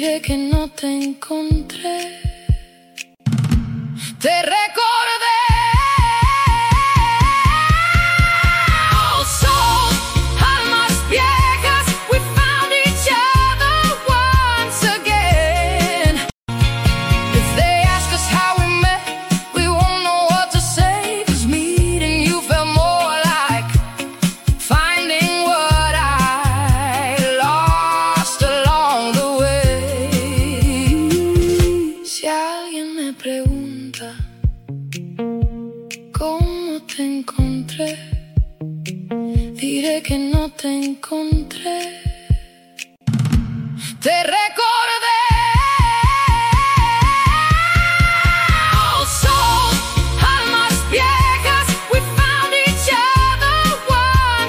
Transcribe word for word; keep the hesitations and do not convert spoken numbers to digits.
Diré que no te encontré. Te recordé. Pregunta cómo te encontré, diré que no te encontré. Te recuerdo.